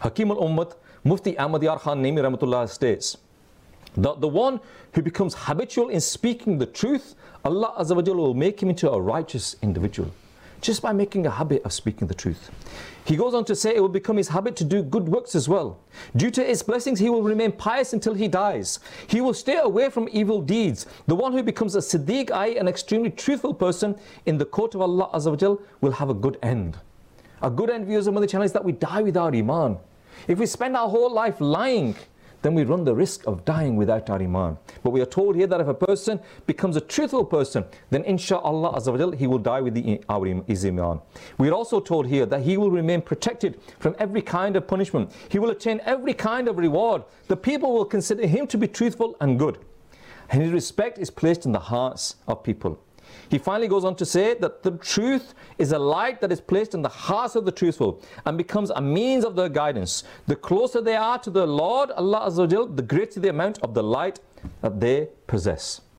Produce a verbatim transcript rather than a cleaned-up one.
Hakim al-Ummat, Mufti Ahmad Yar Khan Naimi Rahmatullah states, The, the one who becomes habitual in speaking the truth, Allah Azza wa Jalla will make him into a righteous individual, just by making a habit of speaking the truth. He goes on to say it will become his habit to do good works as well. Due to his blessings, he will remain pious until he dies. He will stay away from evil deeds. The one who becomes a Siddiq-i, an extremely truthful person in the court of Allah Azza wa Jalla, will have a good end. A good end, viewers of Mother Channel, is that we die without Iman. If we spend our whole life lying, then we run the risk of dying without our Iman. But we are told here that if a person becomes a truthful person, then inshaAllah Azza wa Jal, he will die with the, our his Iman. We are also told here that he will remain protected from every kind of punishment. He will attain every kind of reward. The people will consider him to be truthful and good. And his respect is placed in the hearts of people. He finally goes on to say that the truth is a light that is placed in the hearts of the truthful and becomes a means of their guidance. The closer they are to the Lord Allah Azza wa Jal, the greater the amount of the light that they possess.